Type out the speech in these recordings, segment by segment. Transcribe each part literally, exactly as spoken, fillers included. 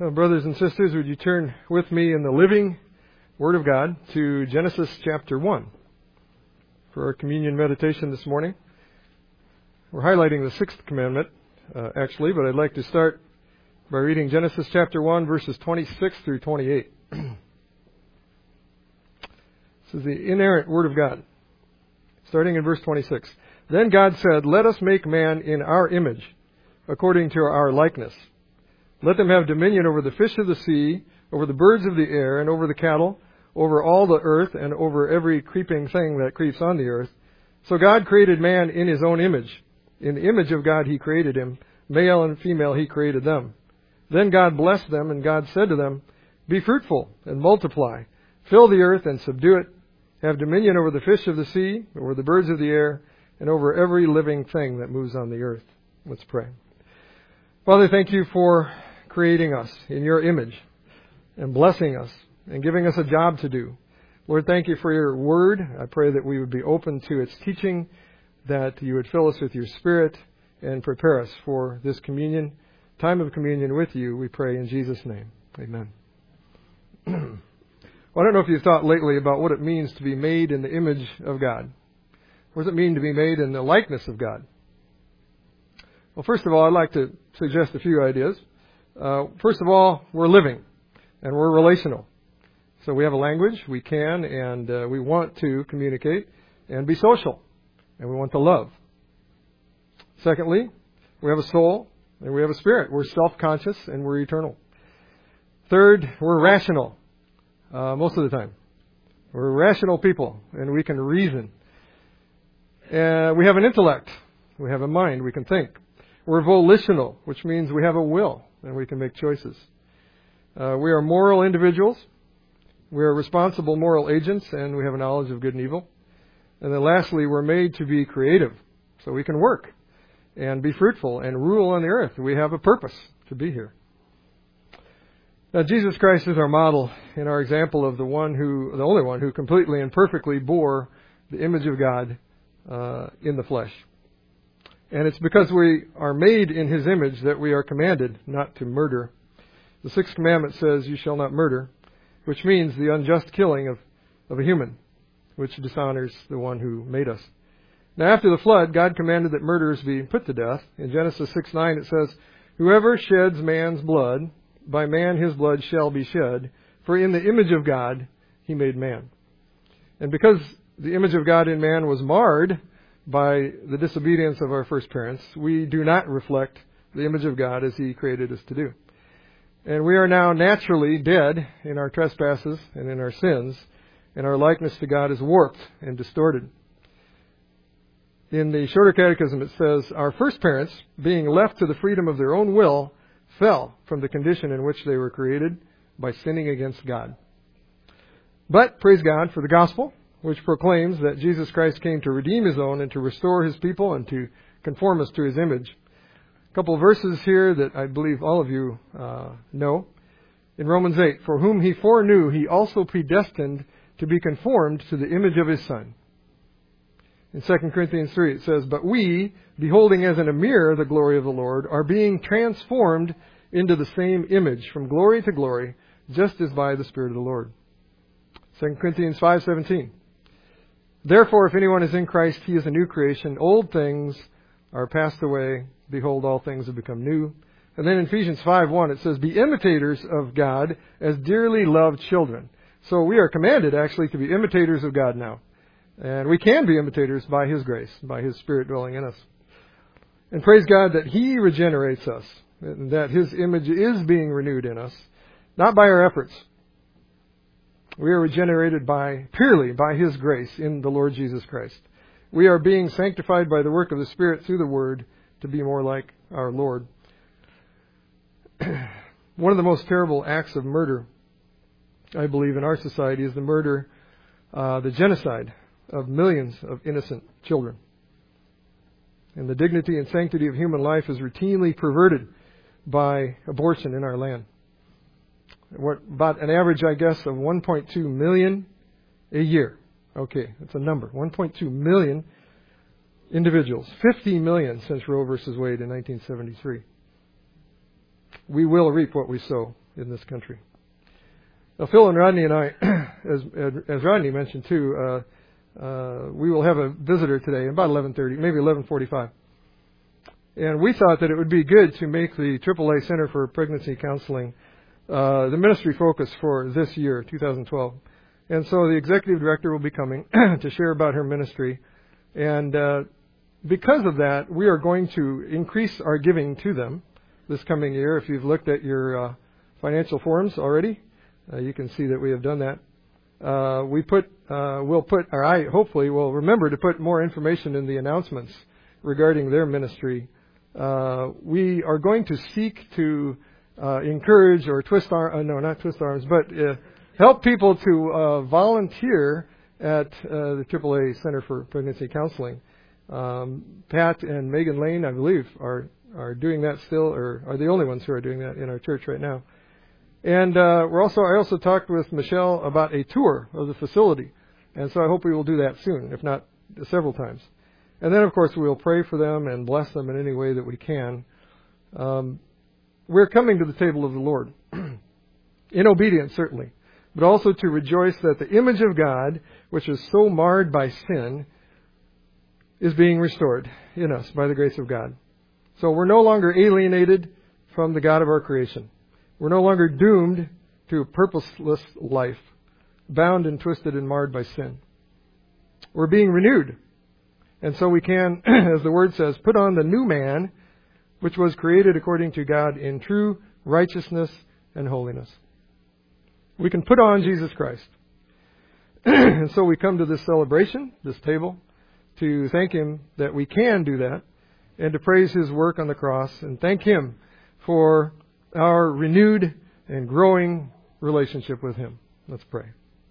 Uh, brothers and sisters, would you turn with me in the living Word of God to Genesis chapter one for our communion meditation this morning. We're highlighting the sixth commandment, uh, actually, but I'd like to start by reading Genesis chapter one, verses twenty-six through twenty-eight. This is the inerrant Word of God, starting in verse twenty-six. Then God said, "Let us make man in our image, according to our likeness. Let them have dominion over the fish of the sea, over the birds of the air, and over the cattle, over all the earth, and over every creeping thing that creeps on the earth." So God created man in His own image. In the image of God He created him. Male and female He created them. Then God blessed them, and God said to them, "Be fruitful and multiply. Fill the earth and subdue it. Have dominion over the fish of the sea, over the birds of the air, and over every living thing that moves on the earth." Let's pray. Father, thank you for creating us in your image and blessing us and giving us a job to do. Lord, thank you for your word. I pray that we would be open to its teaching, that you would fill us with your Spirit and prepare us for this communion, time of communion with you, we pray in Jesus' name. Amen. Well, I don't know if you've thought lately about what it means to be made in the image of God. What does it mean to be made in the likeness of God? Well, first of all, I'd like to suggest a few ideas. Uh, first of all, we're living and we're relational. So we have a language, we can and uh, we want to communicate and be social, and we want to love. Secondly, we have a soul and we have a spirit. We're self-conscious and we're eternal. Third, we're rational uh, most of the time. We're rational people and we can reason. Uh, we have an intellect. We have a mind. We can think. We're volitional, which means we have a will and we can make choices. Uh, we are moral individuals. We are responsible moral agents, and we have a knowledge of good and evil. And then lastly, we're made to be creative, so we can work and be fruitful and rule on the earth. We have a purpose to be here. Now, Jesus Christ is our model and our example of the one who, the only one who completely and perfectly bore the image of God uh, in the flesh. And it's because we are made in His image that we are commanded not to murder. The sixth commandment says, "You shall not murder," which means the unjust killing of, of a human, which dishonors the one who made us. Now, after the flood, God commanded that murderers be put to death. In Genesis six nine, it says, "Whoever sheds man's blood, by man his blood shall be shed, for in the image of God He made man." And because the image of God in man was marred by the disobedience of our first parents, we do not reflect the image of God as He created us to do. And we are now naturally dead in our trespasses and in our sins, and our likeness to God is warped and distorted. In the Shorter Catechism it says, "Our first parents, being left to the freedom of their own will, fell from the condition in which they were created by sinning against God." But praise God for the gospel, which proclaims that Jesus Christ came to redeem His own and to restore His people and to conform us to His image. A couple of verses here that I believe all of you uh, know. In Romans eight, "For whom He foreknew, He also predestined to be conformed to the image of His Son." In Second Corinthians three, it says, "But we, beholding as in a mirror the glory of the Lord, are being transformed into the same image from glory to glory, just as by the Spirit of the Lord." Second Corinthians five seventeen. "Therefore, if anyone is in Christ, he is a new creation. Old things are passed away. Behold, all things have become new." And then in Ephesians five one, it says, "Be imitators of God as dearly loved children." So we are commanded actually to be imitators of God now. And we can be imitators by His grace, by His Spirit dwelling in us. And praise God that He regenerates us, and that His image is being renewed in us, not by our efforts. We are regenerated by purely by His grace in the Lord Jesus Christ. We are being sanctified by the work of the Spirit through the Word to be more like our Lord. One of the most terrible acts of murder, I believe, in our society is the murder, uh, the genocide of millions of innocent children. And the dignity and sanctity of human life is routinely perverted by abortion in our land. What, about an average, I guess, of one point two million a year. Okay, that's a number. one point two million individuals. fifty million since Roe versus Wade in nineteen seventy-three. We will reap what we sow. in this country. Now, Phil and Rodney and I, as as Rodney mentioned too, uh, uh, we will have a visitor today about eleven thirty, maybe eleven forty-five. And we thought that it would be good to make the triple A Center for Pregnancy Counseling uh, the ministry focus for this year, two thousand twelve. And so the executive director will be coming to share about her ministry. And uh, because of that, we are going to increase our giving to them this coming year. If you've looked at your uh, financial forms already, uh, you can see that we have done that. Uh, we put, uh, we'll put, or I hopefully will remember to put more information in the announcements regarding their ministry. Uh, we are going to seek to uh, encourage or twist arms, uh, no, not twist arms, but uh, help people to uh, volunteer at uh, the triple A Center for Pregnancy Counseling. Um, Pat and Megan Lane, I believe, are are doing that still, or are the only ones who are doing that in our church right now. And uh, we're also, I also talked with Michelle about a tour of the facility, and so I hope we will do that soon, if not several times. And then, of course, we will pray for them and bless them in any way that we can. Um, we're coming to the table of the Lord, in obedience, certainly, but also to rejoice that the image of God, which is so marred by sin, is being restored in us by the grace of God. So we're no longer alienated from the God of our creation. We're no longer doomed to a purposeless life, bound and twisted and marred by sin. We're being renewed. And so we can, as the Word says, put on the new man, which was created according to God in true righteousness and holiness. We can put on Jesus Christ. And so we come to this celebration, this table, to thank Him that we can do that, and to praise His work on the cross, and thank Him for our renewed and growing relationship with Him. Let's pray.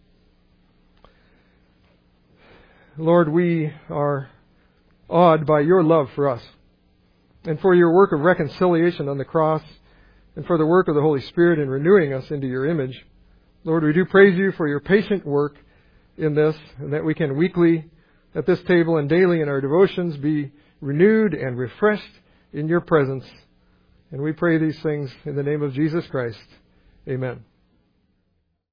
Lord, we are awed by your love for us, and for your work of reconciliation on the cross, and for the work of the Holy Spirit in renewing us into your image. Lord, we do praise you for your patient work in this, and that we can weekly at this table and daily in our devotions be renewed and refreshed in your presence. And we pray these things in the name of Jesus Christ. Amen.